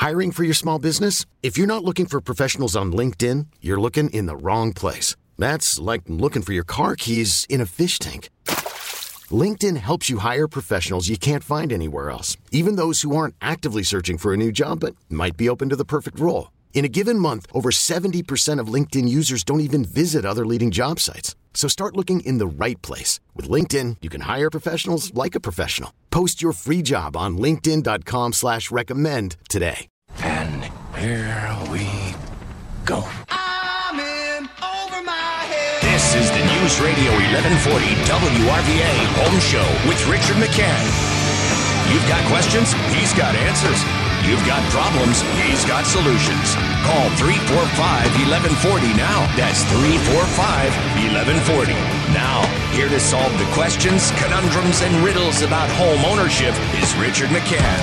Hiring for your small business? If you're not looking for professionals on LinkedIn, you're looking in the wrong place. That's like looking for your car keys in a fish tank. LinkedIn helps you hire professionals you can't find anywhere else, even those who aren't actively searching for a new job but might be open to the perfect role. In a given month, over 70% of LinkedIn users don't even visit other leading job sites. So start looking in the right place. With LinkedIn, you can hire professionals like a professional. Post your free job on linkedin.com/recommend today. And here we go. I'm in over my head. This is the News Radio 1140 WRVA Home Show with Richard McCann. You've got questions, he's got answers. You've got problems, he's got solutions. Call 345-1140 now. That's 345-1140. Now, here to solve the questions, conundrums, and riddles about home ownership is Richard McCann.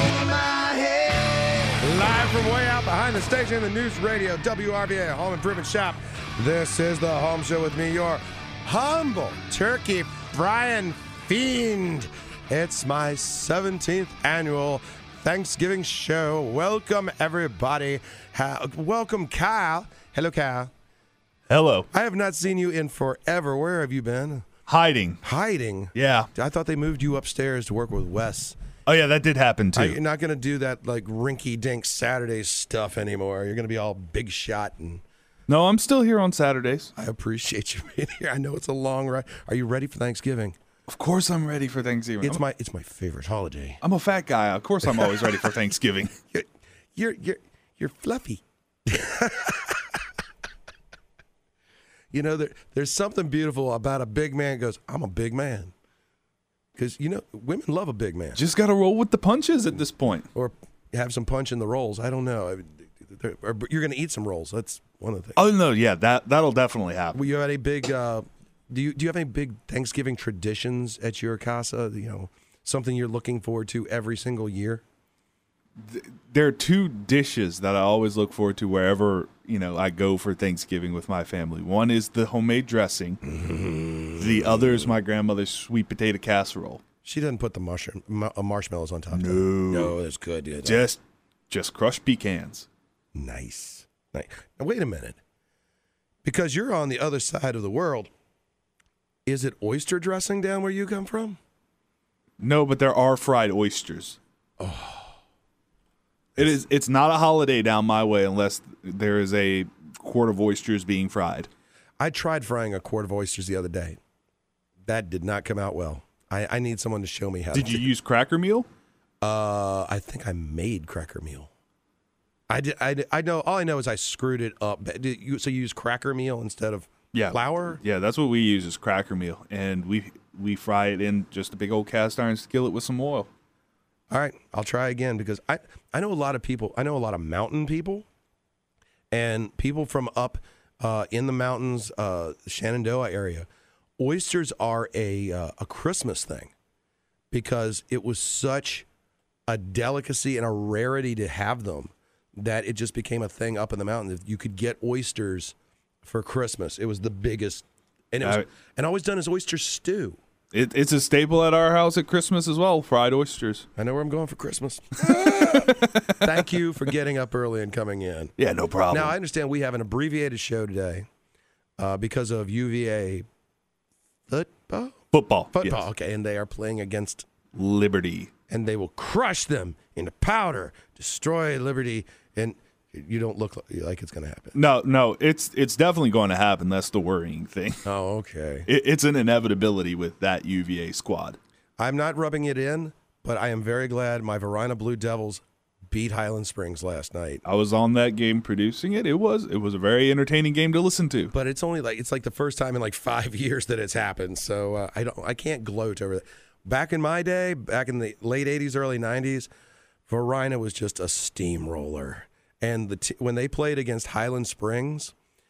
Live from way out behind the station in the News Radio WRVA Home Improvement Shop. This is the Home Show with me, your humble turkey Brian Fiend. It's my 17th annual Thanksgiving show. Welcome, everybody. Welcome, Kyle. Hello, Kyle. Hello. I have not seen you in forever. Where have you been? Hiding. Hiding? Yeah. I thought they moved you upstairs to work with Wes. Oh, yeah, that did happen, too. You're not going to do that, like, rinky-dink Saturday stuff anymore. You're going to be all big shot. And No, I'm still here on Saturdays. I appreciate you being here. I know it's a long ride. Are you ready for Thanksgiving? Of course I'm ready for Thanksgiving. It's my favorite holiday. I'm a fat guy. Of course I'm always ready for Thanksgiving. You're fluffy. You know, there's something beautiful about a big man who goes, I'm a big man. Because, you know, women love a big man. Just got to roll with the punches at this point. Or have some punch in the rolls. I don't know. Or you're going to eat some rolls. That's one of the things. Oh, no, yeah, that'll definitely happen. Will you have any big, do you have any big Thanksgiving traditions at your casa? You know, something you're looking forward to every single year? There are two dishes that I always look forward to wherever, I go for Thanksgiving with my family. One is the homemade dressing. Mm-hmm. The other is my grandmother's sweet potato casserole. She doesn't put the marshmallows on top. No, that's good. Yeah, just crushed pecans. Nice. Now, wait a minute. Because you're on the other side of the world, is it oyster dressing down where you come from? No, but there are fried oysters. Oh. It's not a holiday down my way unless there is a quart of oysters being fried. I tried frying a quart of oysters the other day. That did not come out well. I need someone to show me how. Did you use Cracker Meal? I think I made Cracker Meal. I know. All I know is I screwed it up. So you use Cracker Meal instead of flour? Yeah, that's what we use is Cracker Meal, and we fry it in just a big old cast iron skillet with some oil. All right, I'll try again because I know a lot of people. I know a lot of mountain people and people from up in the mountains, Shenandoah area. Oysters are a Christmas thing because it was such a delicacy and a rarity to have them that it just became a thing up in the mountains. You could get oysters for Christmas. It was the biggest, and always done as oyster stew. It's a staple at our house at Christmas as well, fried oysters. I know where I'm going for Christmas. Thank you for getting up early and coming in. Yeah, no problem. Now, I understand we have an abbreviated show today because of UVA football? Football, yes. Okay, and they are playing against Liberty. And they will crush them into powder, destroy Liberty, and you don't look like it's going to happen. No, it's definitely going to happen. That's the worrying thing. Oh, okay. It's an inevitability with that UVA squad. I'm not rubbing it in, but I am very glad my Varina Blue Devils beat Highland Springs last night. I was on that game producing it. It was a very entertaining game to listen to. But it's only it's the first time in 5 years that it's happened. So I can't gloat over that. Back in my day, back in the late 80s, early 90s, Varina was just a steamroller. And when they played against Highland Springs,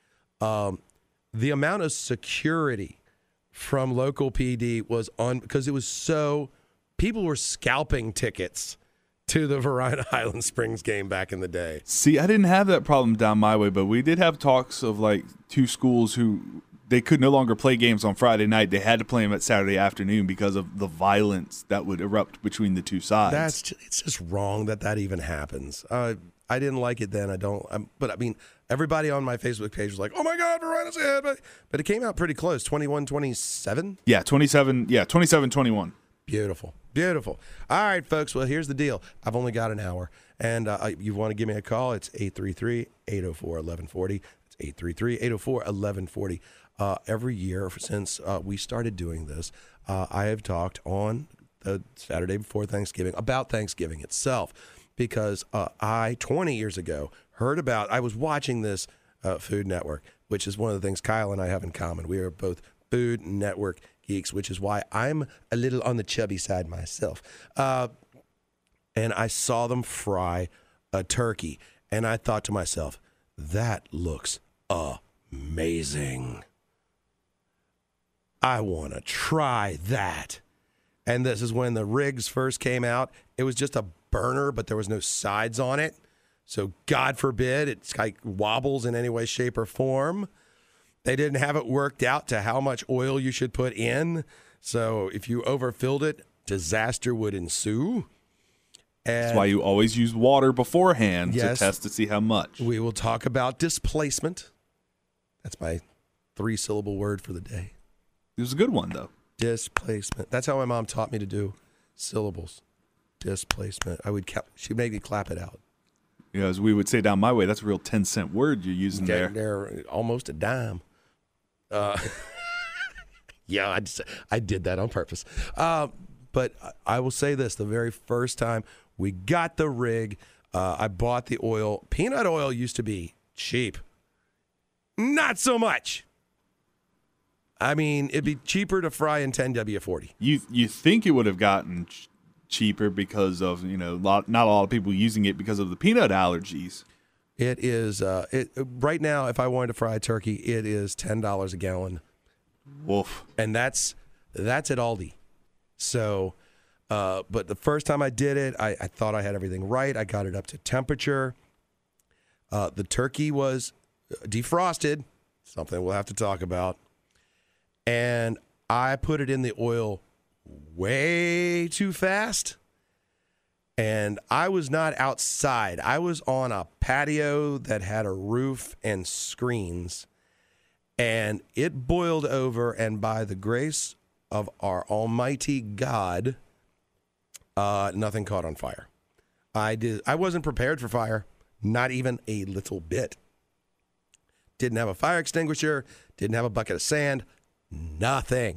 the amount of security from local PD was on because it was so people were scalping tickets to the Varina Highland Springs game back in the day. See, I didn't have that problem down my way, but we did have talks of two schools who they could no longer play games on Friday night. They had to play them at Saturday afternoon because of the violence that would erupt between the two sides. It's just wrong that even happens. I didn't like it then. But I mean, everybody on my Facebook page was like, "Oh my God, we're right ahead!" But it came out pretty close, 21-27. Yeah, 27. Yeah, 27-21. Beautiful. All right, folks. Well, here's the deal. I've only got an hour, and you want to give me a call? It's 833-804-1140. It's 833-804-1140. Every year since we started doing this, I have talked on the Saturday before Thanksgiving about Thanksgiving itself, because 20 years ago, I was watching this Food Network, which is one of the things Kyle and I have in common. We are both Food Network geeks, which is why I'm a little on the chubby side myself. And I saw them fry a turkey, and I thought to myself, that looks amazing. I want to try that. And this is when the rigs first came out. It was just a burner, but there was no sides on it. So God forbid it's like wobbles in any way, shape, or form. They didn't have it worked out to how much oil you should put in. So if you overfilled it, disaster would ensue. And that's why you always use water beforehand to test to see how much. We will talk about displacement. That's my 3-syllable word for the day. It was a good one, though. Displacement. That's how my mom taught me to do syllables. Displacement. She'd make me clap it out. Yeah, as we would say down my way, that's a real 10-cent word you're using there. They're almost a dime. Yeah, I did that on purpose. But I will say this: the very first time we got the rig, I bought the oil. Peanut oil used to be cheap. Not so much. I mean, it'd be cheaper to fry in 10W40. You think it would have gotten cheaper because of, not a lot of people using it because of the peanut allergies. It is right now, if I wanted to fry a turkey, it is $10 a gallon. Woof. And that's at Aldi. So, but the first time I did it, I thought I had everything right. I got it up to temperature. The turkey was defrosted, something we'll have to talk about. And I put it in the oil way too fast. And I was not outside. I was on a patio that had a roof and screens. And it boiled over, and by the grace of our almighty God, nothing caught on fire. I wasn't prepared for fire, not even a little bit. Didn't have a fire extinguisher, didn't have a bucket of sand, nothing.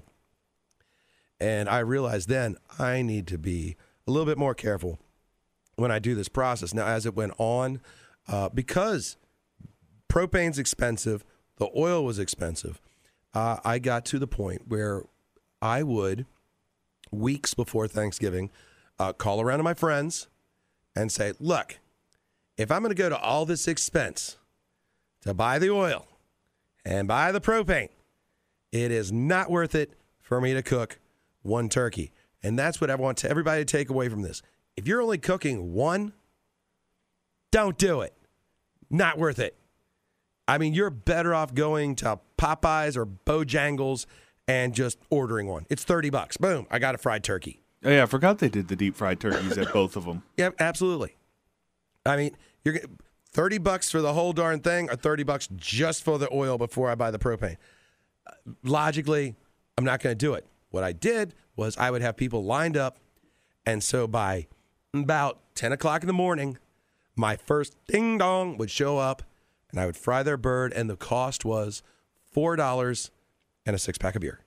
And I realized then I need to be a little bit more careful when I do this process. Now, as it went on, because propane's expensive, the oil was expensive, I got to the point where I would, weeks before Thanksgiving, call around to my friends and say, look, if I'm going to go to all this expense to buy the oil and buy the propane, it is not worth it for me to cook one turkey. And that's what I want everybody to take away from this. If you're only cooking one, don't do it. Not worth it. I mean, you're better off going to Popeyes or Bojangles and just ordering one. It's $30. Boom, I got a fried turkey. Oh, yeah, I forgot they did the deep fried turkeys at both of them. Yeah, absolutely. I mean, you're $30 for the whole darn thing, or $30 just for the oil before I buy the propane. Logically, I'm not going to do it. What I did was I would have people lined up, and so by about 10 o'clock in the morning, my first ding-dong would show up, and I would fry their bird, and the cost was $4 and a six-pack of beer.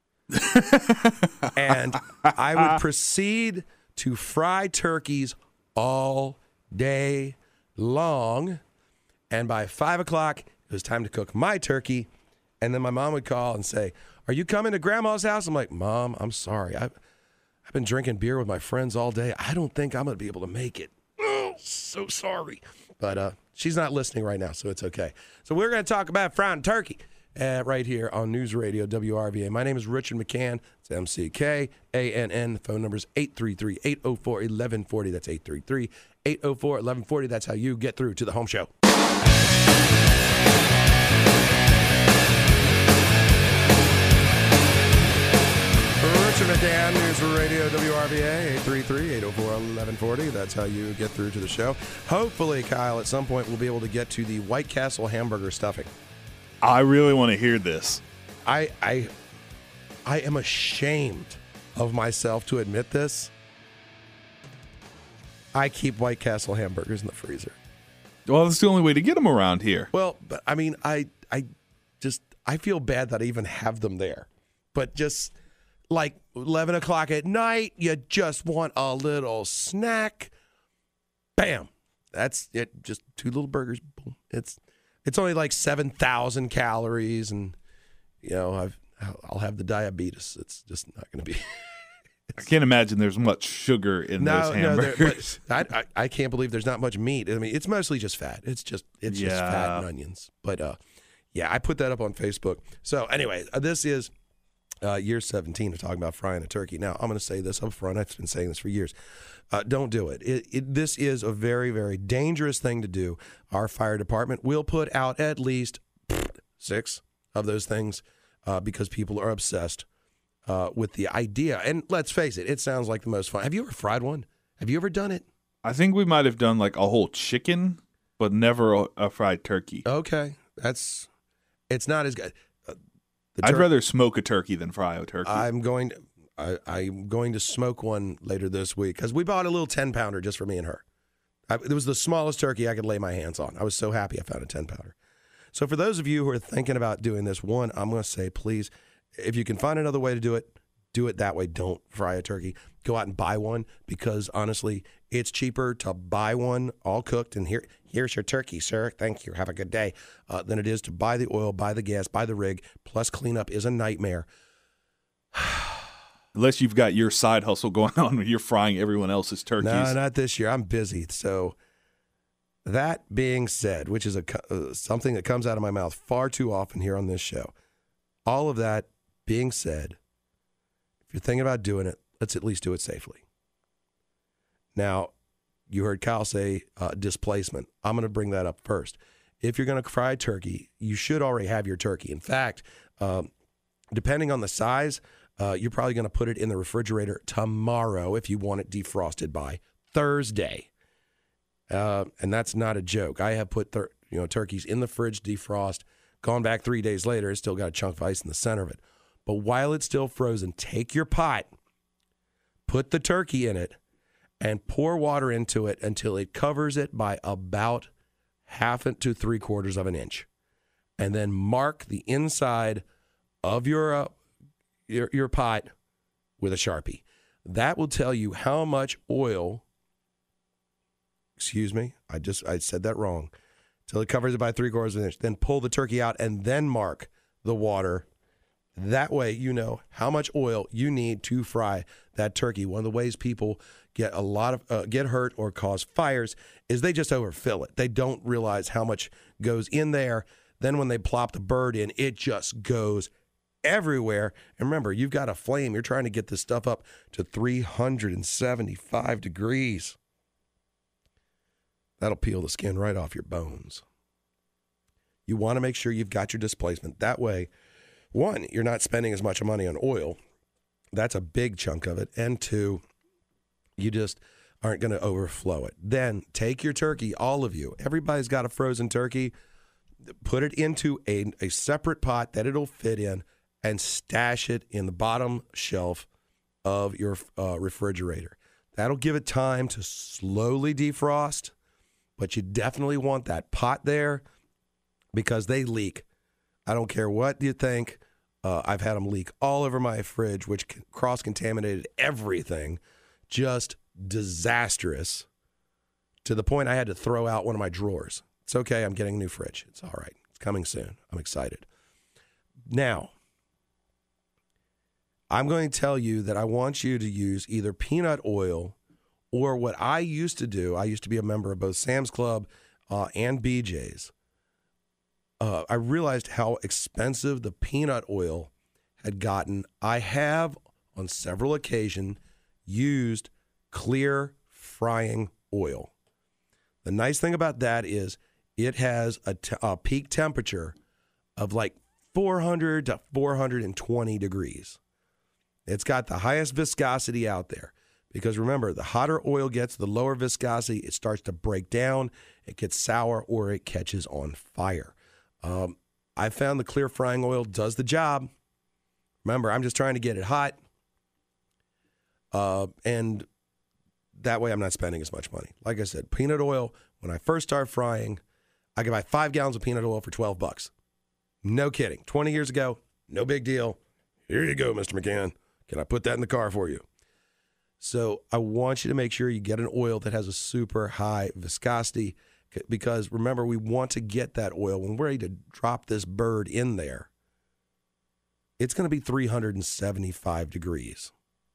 And I would proceed to fry turkeys all day long, and by 5 o'clock, it was time to cook my turkey, and then my mom would call and say, are you coming to Grandma's house? I'm like, Mom, I'm sorry. I've been drinking beer with my friends all day. I don't think I'm going to be able to make it. Oh, so sorry. But she's not listening right now, so it's okay. So we're going to talk about frying turkey right here on News Radio WRVA. My name is Richard McCann. It's MCKANN. The phone number is 833-804-1140. That's 833-804-1140. That's how you get through to the home show. Richard McCann, News Radio WRVA, 833-804-1140. That's how you get through to the show. Hopefully, Kyle, at some point we'll be able to get to the White Castle hamburger stuffing. I really want to hear this. I am ashamed of myself to admit this. I keep White Castle hamburgers in the freezer. Well, that's the only way to get them around here. Well, but I mean, I feel bad that I even have them there. But just like 11 o'clock at night, you just want a little snack. Bam. That's it. Just 2 little burgers. Boom. It's only like 7,000 calories, and I'll have the diabetes. It's just not going to be. I can't imagine there's much sugar in those hamburgers. I can't believe there's not much meat. I mean, it's mostly just fat. It's just fat and onions. But I put that up on Facebook. So anyway, this is year 17 of talking about frying a turkey. Now, I'm going to say this up front. I've been saying this for years. Don't do it. This is a very, very dangerous thing to do. Our fire department will put out at least 6 of those things because people are obsessed with the idea. And let's face it, it sounds like the most fun. Have you ever fried one? Have you ever done it? I think we might have done like a whole chicken, but never a fried turkey. Okay. It's not as good. I'd rather smoke a turkey than fry a turkey. I'm going to smoke one later this week because we bought a little 10-pounder just for me and her. It was the smallest turkey I could lay my hands on. I was so happy I found a 10-pounder. So for those of you who are thinking about doing this, one, I'm going to say, please, if you can find another way to do it that way. Don't fry a turkey. Go out and buy one because, honestly, it's cheaper to buy one all cooked and here's your turkey, sir. Thank you. Have a good day. Than it is to buy the oil, buy the gas, buy the rig. Plus, cleanup is a nightmare. Unless you've got your side hustle going on when you're frying everyone else's turkeys. No, not this year. I'm busy. So that being said, which is something that comes out of my mouth far too often here on this show, all of that being said, if you're thinking about doing it, let's at least do it safely. Now, you heard Kyle say displacement. I'm going to bring that up first. If you're going to fry turkey, you should already have your turkey. In fact, depending on the size, you're probably going to put it in the refrigerator tomorrow if you want it defrosted by Thursday. And that's not a joke. I have put turkeys in the fridge, defrost, gone back 3 days later, it's still got a chunk of ice in the center of it. But while it's still frozen, take your pot, put the turkey in it, and pour water into it until it covers it by about 1/2 to 3/4 of an inch. And then mark the inside of your pot with a Sharpie. That will tell you how much oil, excuse me, I said that wrong, till it covers it by 3/4 of an inch. Then pull the turkey out and then mark the water. That way you know how much oil you need to fry that turkey. One of the ways people get get hurt or cause fires is they just overfill it. They don't realize how much goes in there. Then when they plop the bird in, it just goes everywhere. And remember, you've got a flame. You're trying to get this stuff up to 375 degrees. That'll peel the skin right off your bones. You want to make sure you've got your displacement. That way, one, you're not spending as much money on oil. That's a big chunk of it. And two, you just aren't going to overflow it. Then take your turkey, all of you. Everybody's got a frozen turkey. Put it into a separate pot that it'll fit in and stash it in the bottom shelf of your refrigerator. That'll give it time to slowly defrost, but you definitely want that pot there because they leak. I don't care what you think. I've had them leak all over my fridge, which cross-contaminated everything. Just disastrous to the point I had to throw out one of my drawers. It's okay. I'm getting a new fridge. It's all right. It's coming soon. I'm excited. Now, I'm going to tell you that I want you to use either peanut oil or what I used to do. I used to be a member of both Sam's Club and BJ's. I realized how expensive the peanut oil had gotten. I have, on several occasions, used clear frying oil. The nice thing about that is it has a peak temperature of like 400 to 420 degrees. It's got the highest viscosity out there. Because remember, the hotter oil gets, the lower viscosity, it starts to break down, it gets sour, or it catches on fire. I found the clear frying oil does the job. Remember, I'm just trying to get it hot. And that way I'm not spending as much money. Like I said, peanut oil, when I first started frying, I could buy 5 gallons of peanut oil for $12. No kidding. 20 years ago, no big deal. Here you go, Mr. McCann. Can I put that in the car for you? So I want you to make sure you get an oil that has a super high viscosity, because remember, we want to get that oil when we're ready to drop this bird in there. It's going to be 375 degrees.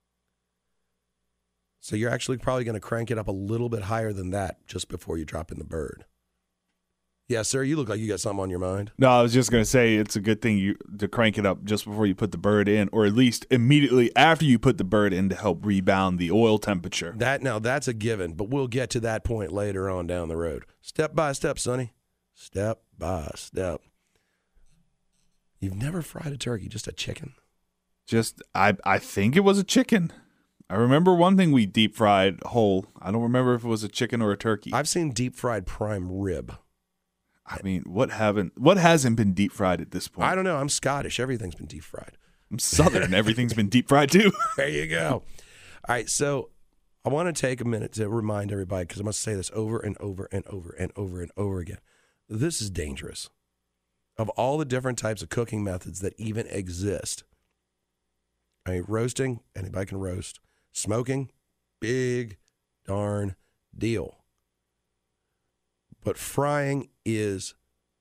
So you're actually probably going to crank it up a little bit higher than that just before you drop in the bird. Yeah, sir, you look like you got something on your mind. No, I was just going to say it's a good thing to crank it up just before you put the bird in, or at least immediately after you put the bird in to help rebound the oil temperature. That's a given, but we'll get to that point later on down the road. Step by step, Sonny. Step by step. You've never fried a turkey, just a chicken? I think it was a chicken. I remember one thing we deep fried whole. I don't remember if it was a chicken or a turkey. I've seen deep fried prime rib. I mean, what hasn't been deep fried at this point? I don't know. I'm Scottish. Everything's been deep fried. I'm Southern. Everything's been deep fried too. There you go. All right, so I want to take a minute to remind everybody, because I must say this over and over and over and over and over again. This is dangerous. Of all the different types of cooking methods that even exist, I mean, roasting, anybody can roast. Smoking, big darn deal. But frying is,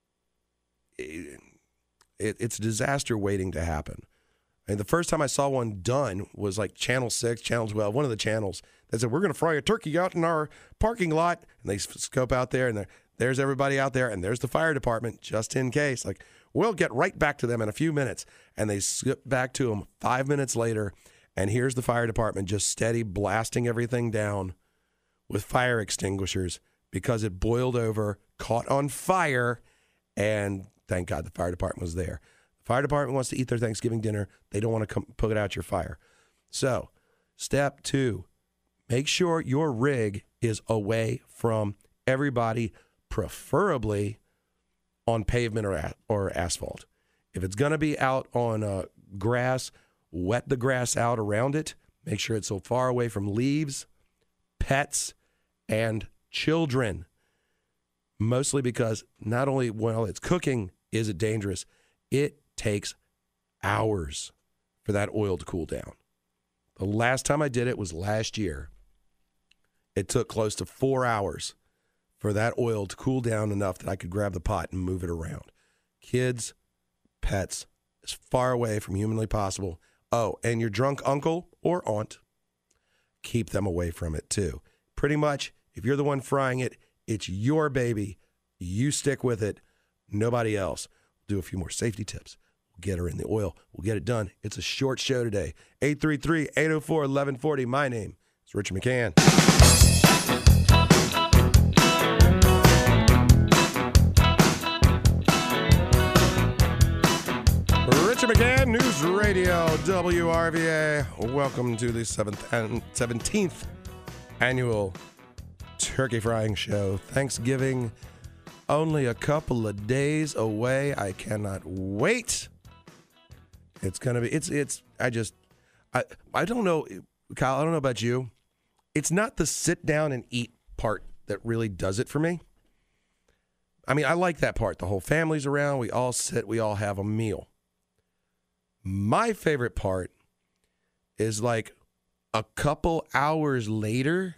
it's a disaster waiting to happen. And the first time I saw one done was like Channel 6, Channel 12, one of the channels. They said, we're going to fry a turkey out in our parking lot. And they scope out there, and there's everybody out there, and there's the fire department, just in case. Like, we'll get right back to them in a few minutes. And they skip back to them 5 minutes later, and here's the fire department just steady blasting everything down with fire extinguishers, because it boiled over, caught on fire, and thank God the fire department was there. The fire department wants to eat their Thanksgiving dinner. They don't want to put out your fire. So, step 2, make sure your rig is away from everybody, preferably on pavement or asphalt. If it's going to be out on grass, wet the grass out around it. Make sure it's so far away from leaves, pets, and children. Mostly because not only while it's cooking is it dangerous, it takes hours for that oil to cool down. The last time I did it was last year. It took close to 4 hours for that oil to cool down enough that I could grab the pot and move it around. Kids, pets, as far away from humanly possible. Oh, and your drunk uncle or aunt, keep them away from it too. Pretty much, if you're the one frying it, it's your baby. You stick with it. Nobody else. We'll do a few more safety tips. We'll get her in the oil. We'll get it done. It's a short show today. 833-804-1140. My name is Richard McCann. Richard McCann, News Radio, WRVA. Welcome to the 17th annual Turkey Frying Show. Thanksgiving only a couple of days away. I cannot wait. It's going to be, I don't know, Kyle, I don't know about you. It's not the sit down and eat part that really does it for me. I mean, I like that part. The whole family's around. We all sit. We all have a meal. My favorite part is like a couple hours later,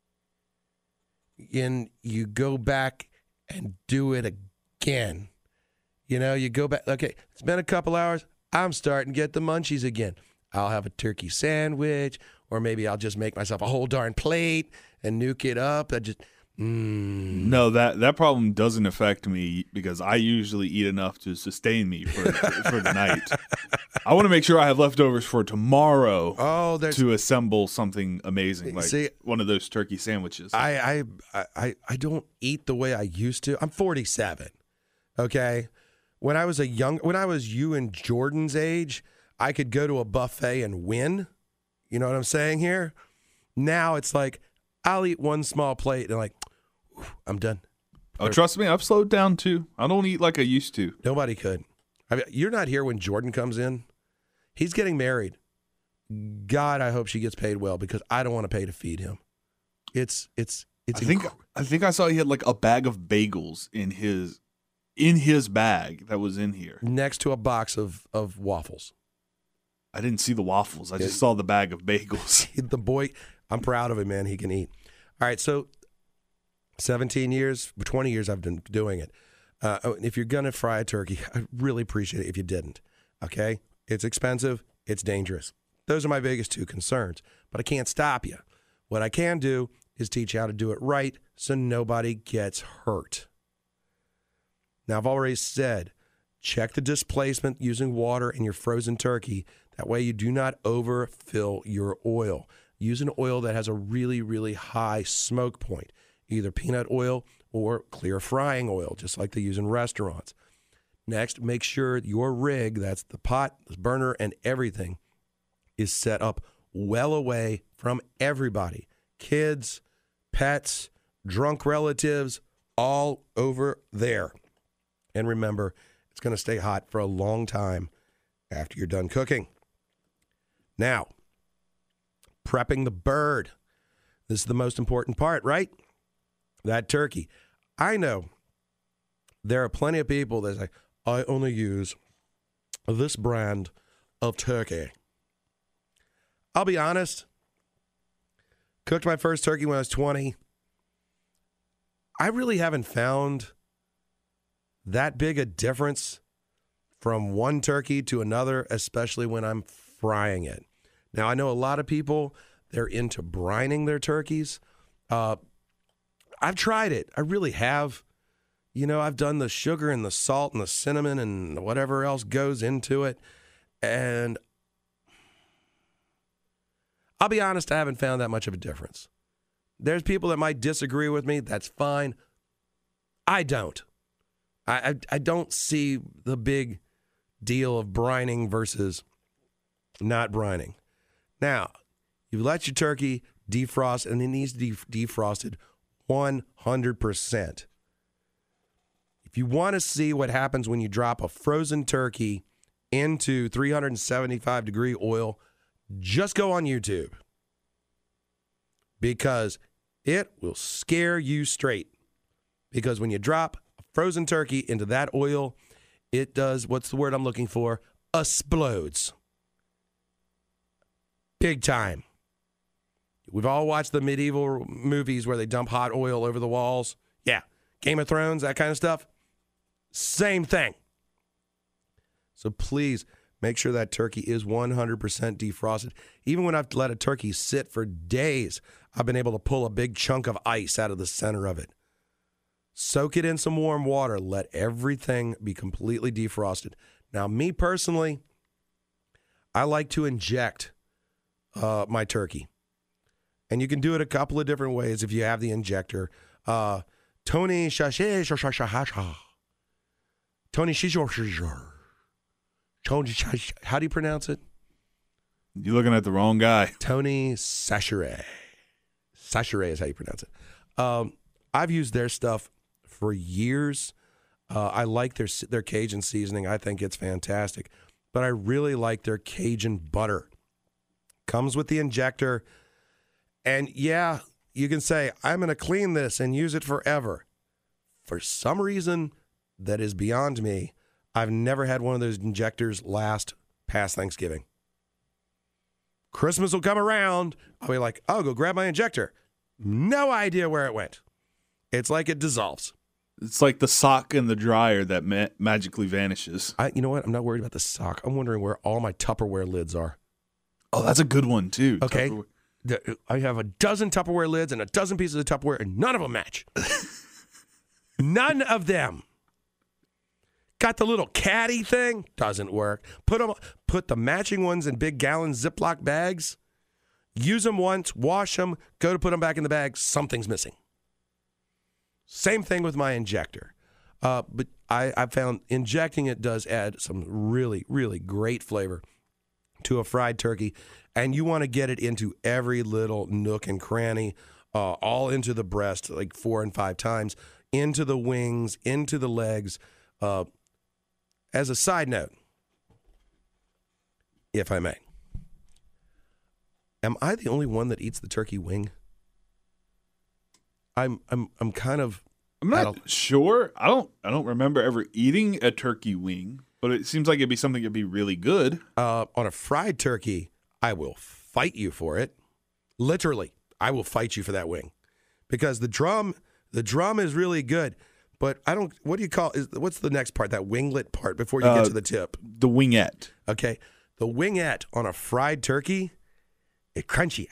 and you go back and do it again. You know, you go back. Okay, it's been a couple hours. I'm starting to get the munchies again. I'll have a turkey sandwich, or maybe I'll just make myself a whole darn plate and nuke it up. No, that problem doesn't affect me because I usually eat enough to sustain me for the night. I want to make sure I have leftovers for tomorrow to assemble something amazing, like one of those turkey sandwiches. I don't eat the way I used to. I'm 47, okay? When I was you and Jordan's age, I could go to a buffet and win. You know what I'm saying here? Now it's like, I'll eat one small plate and like, I'm done. Oh, trust me, I've slowed down too. I don't eat like I used to. Nobody could. I mean, you're not here when Jordan comes in. He's getting married. God, I hope she gets paid well because I don't want to pay to feed him. I think I saw he had like a bag of bagels in his bag that was in here. Next to a box of waffles. I didn't see the waffles. I just saw the bag of bagels. The boy, I'm proud of him, man. He can eat. All right, so 17 years, 20 years I've been doing it. If you're going to fry a turkey, I really appreciate it if you didn't, okay? It's expensive. It's dangerous. Those are my biggest two concerns, but I can't stop you. What I can do is teach you how to do it right so nobody gets hurt. Now, I've already said, check the displacement using water in your frozen turkey. That way you do not overfill your oil. Use an oil that has a really, really high smoke point, either peanut oil or clear frying oil, just like they use in restaurants. Next, make sure your rig, that's the pot, the burner, and everything, is set up well away from everybody. Kids, pets, drunk relatives, all over there. And remember, it's going to stay hot for a long time after you're done cooking. Now, prepping the bird. This is the most important part, right? That turkey. I know there are plenty of people that say, I only use this brand of turkey. I'll be honest. Cooked my first turkey when I was 20. I really haven't found that big a difference from one turkey to another, especially when I'm frying it. Now, I know a lot of people, they're into brining their turkeys. I've tried it. I really have. You know, I've done the sugar and the salt and the cinnamon and whatever else goes into it. And I'll be honest, I haven't found that much of a difference. There's people that might disagree with me. That's fine. I don't. I don't see the big deal of brining versus not brining. Now, you let your turkey defrost, and it needs to be defrosted 100%. If you want to see what happens when you drop a frozen turkey into 375-degree oil, just go on YouTube. Because it will scare you straight. Because when you drop a frozen turkey into that oil, it does, what's the word I'm looking for? Explodes. Big time. We've all watched the medieval movies where they dump hot oil over the walls. Yeah. Game of Thrones, that kind of stuff. Same thing. So please make sure that turkey is 100% defrosted. Even when I've let a turkey sit for days, I've been able to pull a big chunk of ice out of the center of it. Soak it in some warm water. Let everything be completely defrosted. Now, me personally, I like to inject my turkey. And you can do it a couple of different ways if you have the injector. Tony Shashashashasha. Tony Shishor. How do you pronounce it? You're looking at the wrong guy. Tony Chachere. Chachere is how you pronounce it. I've used their stuff for years. I like their Cajun seasoning. I think it's fantastic. But I really like their Cajun butter. Comes with the injector. And yeah, you can say, I'm going to clean this and use it forever. For some reason that is beyond me, I've never had one of those injectors last past Thanksgiving. Christmas will come around. I'll be like, oh, go grab my injector. No idea where it went. It's like it dissolves. It's like the sock in the dryer that magically vanishes. You know what? I'm not worried about the sock. I'm wondering where all my Tupperware lids are. Oh, that's a good one, too. Okay. I have a dozen Tupperware lids and a dozen pieces of Tupperware, and none of them match. None of them. Got the little caddy thing. Doesn't work. Put the matching ones in big gallon Ziploc bags. Use them once, wash them, go to put them back in the bag. Something's missing. Same thing with my injector. But I found injecting it does add some really, really great flavor. to a fried turkey, and you want to get it into every little nook and cranny, all into the breast, like 4 and 5 times, into the wings, into the legs. As a side note, if I may, am I the only one that eats the turkey wing? I'm kind of. I'm not sure. I don't remember ever eating a turkey wing, but it seems like it'd be something that'd be really good. On a fried turkey, I will fight you for it. Literally, I will fight you for that wing, because the drum is really good. But I don't. What do you call? What's the next part? That winglet part before you get to the tip. The wingette. Okay, the wingette on a fried turkey, it's crunchy.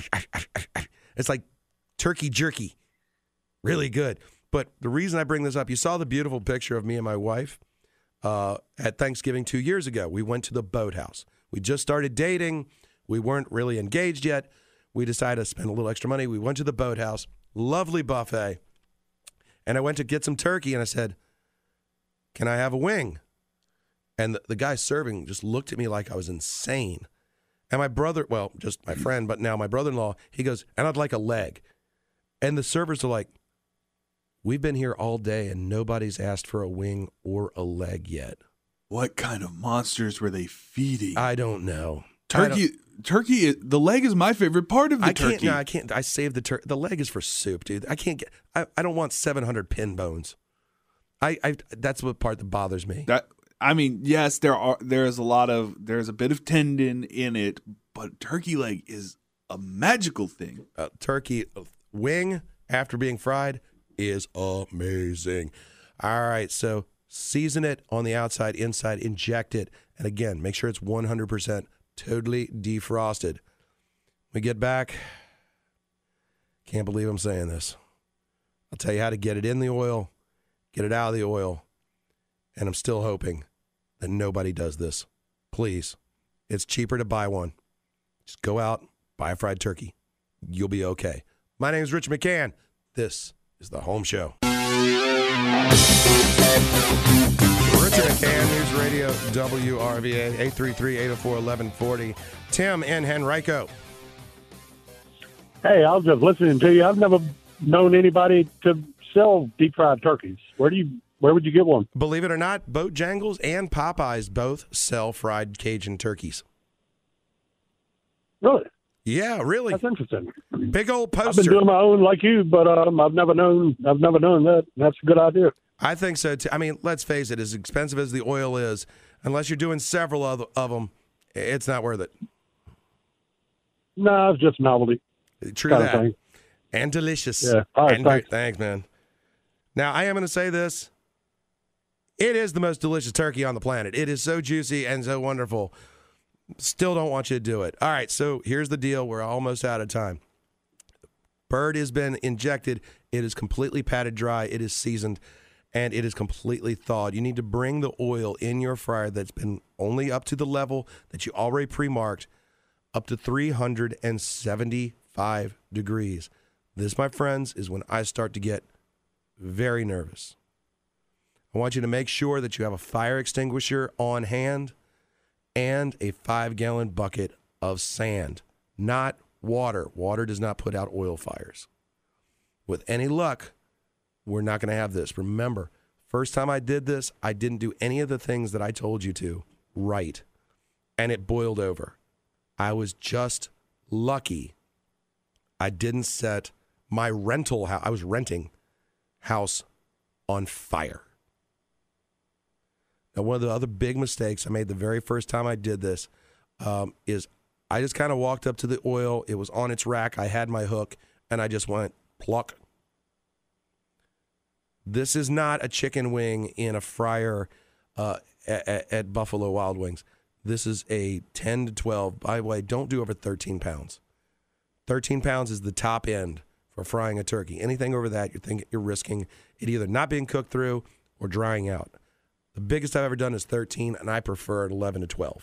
It's like turkey jerky, really good. But the reason I bring this up, you saw the beautiful picture of me and my wife at Thanksgiving 2 years ago. We went to the Boathouse. We just started dating. We weren't really engaged yet. We decided to spend a little extra money. We went to the Boathouse. Lovely buffet. And I went to get some turkey, and I said, "Can I have a wing?" And the guy serving just looked at me like I was insane. And my brother, well, just my friend, but now my brother-in-law, he goes, "And I'd like a leg." And the servers are like, "We've been here all day, and nobody's asked for a wing or a leg yet." What kind of monsters were they feeding? I don't know. Turkey, the leg is my favorite part of the turkey. I can't. I saved the turkey. The leg is for soup, dude. I can't get. I don't want 700 pin bones. That's what part that bothers me. Yes, there's a bit of tendon in it, but turkey leg is a magical thing. Turkey wing after being fried is amazing. All right, so season it on the outside, inside, inject it, and again, make sure it's 100% totally defrosted. We get back. Can't believe I'm saying this. I'll tell you how to get it in the oil, get it out of the oil, and I'm still hoping that nobody does this. Please, it's cheaper to buy one. Just go out, buy a fried turkey. You'll be okay. My name is Rich McCann. This is The Home Show. Richard McCann, News Radio, WRVA, 833-804-1140. Tim in Henrico. Hey, I was just listening to you. I've never known anybody to sell deep-fried turkeys. Where would you get one? Believe it or not, Bojangles and Popeyes both sell fried Cajun turkeys. Really? Yeah, really. That's interesting. Big old poster. I've been doing my own like you, but I've never known that. That's a good idea. I think so too. I mean, let's face it, as expensive as the oil is, unless you're doing several of them, it's not worth it. No, it's just novelty. True kind that. of thing. And delicious. Yeah. All right, thanks. Thanks, man. Now, I am going to say this. It is the most delicious turkey on the planet. It is so juicy and so wonderful. Still don't want you to do it. All right, so here's the deal. We're almost out of time. Bird has been injected. It is completely patted dry. It is seasoned, and it is completely thawed. You need to bring the oil in your fryer that's been only up to the level that you already pre-marked, up to 375 degrees. This, my friends, is when I start to get very nervous. I want you to make sure that you have a fire extinguisher on hand and a 5-gallon bucket of sand, not water. Water does not put out oil fires. With any luck, we're not going to have this. Remember, first time I did this, I didn't do any of the things that I told you to right, and it boiled over. I was just lucky I didn't set my rental house, I was renting house on fire. Now, one of the other big mistakes I made the very first time I did this is I just kind of walked up to the oil. It was on its rack. I had my hook, and I just went pluck. This is not a chicken wing in a fryer at Buffalo Wild Wings. This is a 10 to 12. By the way, don't do over 13 pounds. 13 pounds is the top end for frying a turkey. Anything over that, you're risking it either not being cooked through or drying out. The biggest I've ever done is 13, and I prefer 11 to 12.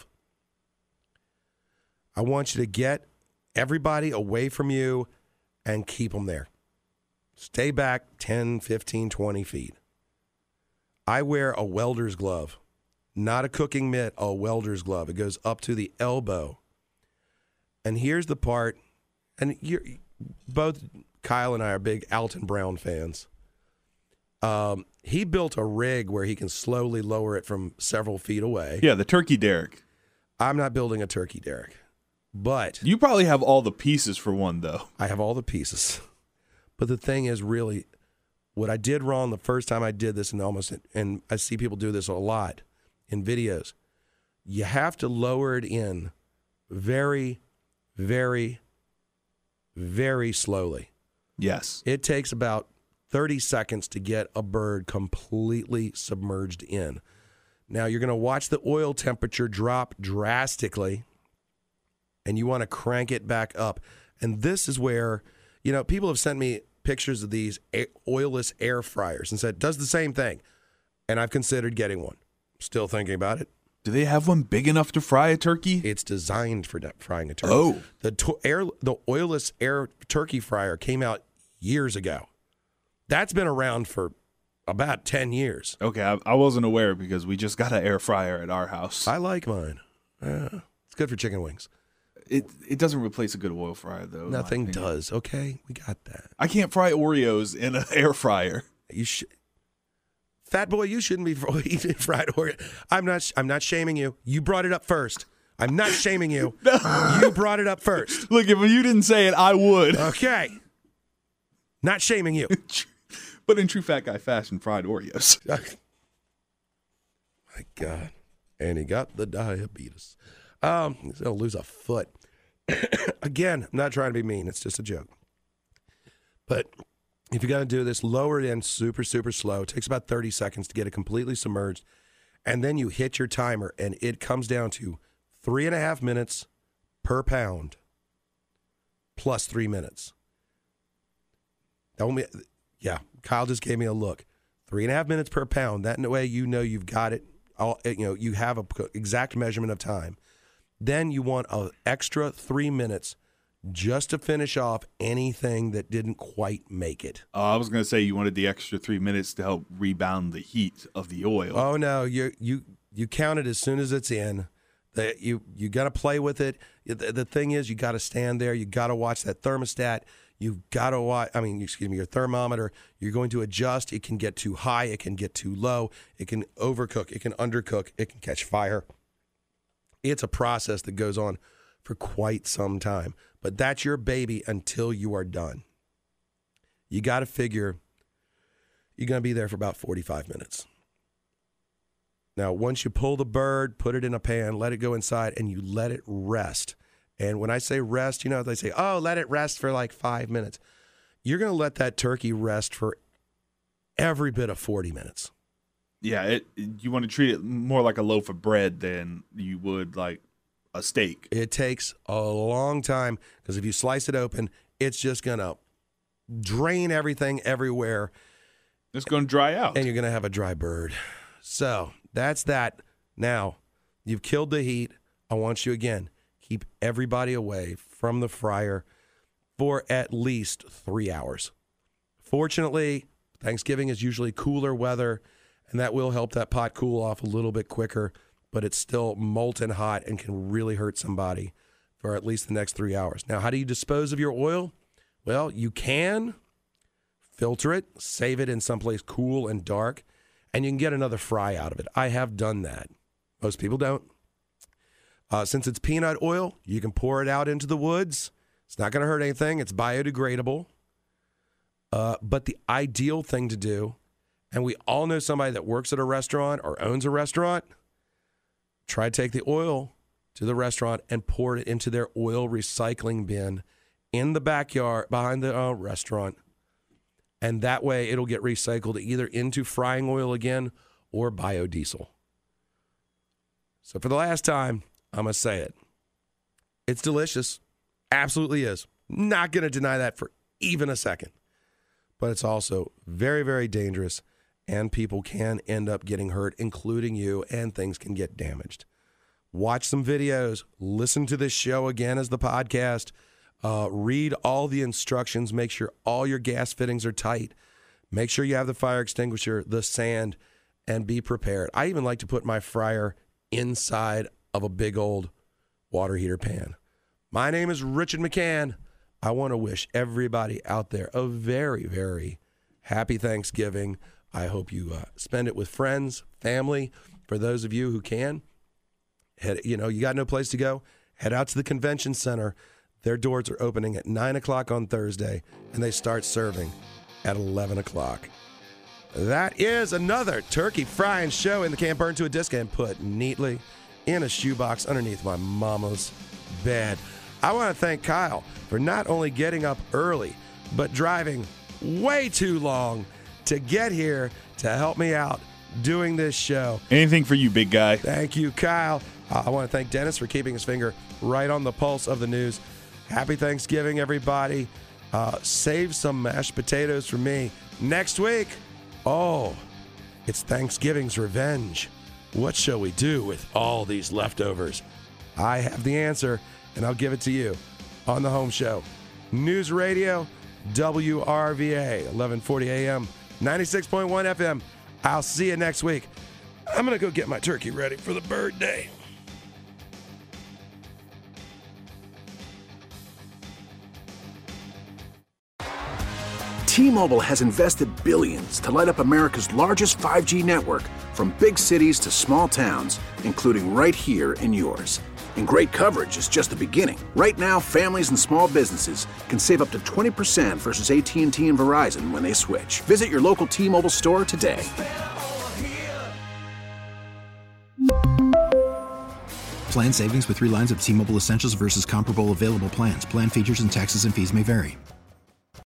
I want you to get everybody away from you and keep them there. Stay back 10, 15, 20 feet. I wear a welder's glove. not a cooking mitt, a welder's glove. It goes up to the elbow. And here's the part, and both Kyle and I are big Alton Brown fans. He built a rig where he can slowly lower it from several feet away. Yeah, the turkey derrick. I'm not building a turkey derrick, but You probably have all the pieces for one, though. I have all the pieces. But the thing is, really, what I did wrong the first time I did this, and I see people do this a lot in videos, you have to lower it in very, very, very slowly. Yes. It takes about 30 seconds to get a bird completely submerged in. Now, you're going to watch the oil temperature drop drastically, and you want to crank it back up. And this is where, people have sent me pictures of these oilless air fryers and said, does the same thing. And I've considered getting one. Still thinking about it. Do they have one big enough to fry a turkey? It's designed for frying a turkey. Oh. The oilless air turkey fryer came out years ago. That's been around for about 10 years. Okay, I wasn't aware because we just got an air fryer at our house. I like mine. It's good for chicken wings. It doesn't replace a good oil fryer, though. Nothing does. Okay, we got that. I can't fry Oreos in an air fryer. You should. Fat boy, you shouldn't be eating fried Oreo. I'm not shaming you. You brought it up first. I'm not shaming you. No. You brought it up first. Look, if you didn't say it, I would. Okay. Not shaming you. But in true fat guy fashion, fried Oreos. My God. And he got the diabetes. He's going to lose a foot. Again, I'm not trying to be mean. It's just a joke. But if you're going to do this, lower it in super, super slow. It takes about 30 seconds to get it completely submerged. And then you hit your timer, and it comes down to 3.5 minutes per pound plus 3 minutes. Kyle just gave me a look. 3.5 minutes per pound. That way you've got it. You have an exact measurement of time. Then you want an extra 3 minutes just to finish off anything that didn't quite make it. I was going to say you wanted the extra 3 minutes to help rebound the heat of the oil. Oh no, you count it as soon as it's in. You got to play with it. The thing is, you got to stand there. You got to watch that thermostat. You've got to watch. Your thermometer. You're going to adjust. It can get too high. It can get too low. It can overcook. It can undercook. It can catch fire. It's a process that goes on for quite some time. But that's your baby until you are done. You got to figure you're going to be there for about 45 minutes. Now, once you pull the bird, put it in a pan, let it go inside, and you let it rest. And when I say rest, they say, oh, let it rest for like 5 minutes. You're going to let that turkey rest for every bit of 40 minutes. Yeah, you want to treat it more like a loaf of bread than you would like a steak. It takes a long time because if you slice it open, it's just going to drain everything everywhere. It's going to dry out. And you're going to have a dry bird. So that's that. Now, you've killed the heat. I want you again. Keep everybody away from the fryer for at least 3 hours. Fortunately, Thanksgiving is usually cooler weather, and that will help that pot cool off a little bit quicker, but it's still molten hot and can really hurt somebody for at least the next 3 hours. Now, how do you dispose of your oil? Well, you can filter it, save it in someplace cool and dark, and you can get another fry out of it. I have done that. Most people don't. Since it's peanut oil, you can pour it out into the woods. It's not going to hurt anything. It's biodegradable. But the ideal thing to do, and we all know somebody that works at a restaurant or owns a restaurant, try to take the oil to the restaurant and pour it into their oil recycling bin in the backyard behind the restaurant. And that way it'll get recycled either into frying oil again or biodiesel. So for the last time, I'm going to say it. It's delicious. Absolutely is. Not going to deny that for even a second. But it's also very, very dangerous, and people can end up getting hurt, including you, and things can get damaged. Watch some videos. Listen to this show again as the podcast. Read all the instructions. Make sure all your gas fittings are tight. Make sure you have the fire extinguisher, the sand, and be prepared. I even like to put my fryer inside of a big old water heater pan. My name is Richard McCann. I want to wish everybody out there a very, very happy Thanksgiving. I hope you spend it with friends, family. For those of you who can, you got no place to go, head out to the convention center. Their doors are opening at 9 o'clock on Thursday, and they start serving at 11 o'clock. That is another turkey frying show in the can, burned to a disc and put neatly in a shoebox underneath my mama's bed. I want to thank Kyle for not only getting up early, but driving way too long to get here to help me out doing this show. Anything for you, big guy. Thank you, Kyle. I want to thank Dennis for keeping his finger right on the pulse of the news. Happy Thanksgiving, everybody. Save some mashed potatoes for me. Next week, it's Thanksgiving's revenge. What shall we do with all these leftovers? I have the answer, and I'll give it to you on the home show. News Radio, WRVA, 1140 AM, 96.1 FM. I'll see you next week. I'm going to go get my turkey ready for the bird day. T-Mobile has invested billions to light up America's largest 5G network, from big cities to small towns, including right here in yours. And great coverage is just the beginning. Right now, families and small businesses can save up to 20% versus AT&T and Verizon when they switch. Visit your local T-Mobile store today. Plan savings with 3 lines of T-Mobile Essentials versus comparable available plans. Plan features and taxes and fees may vary.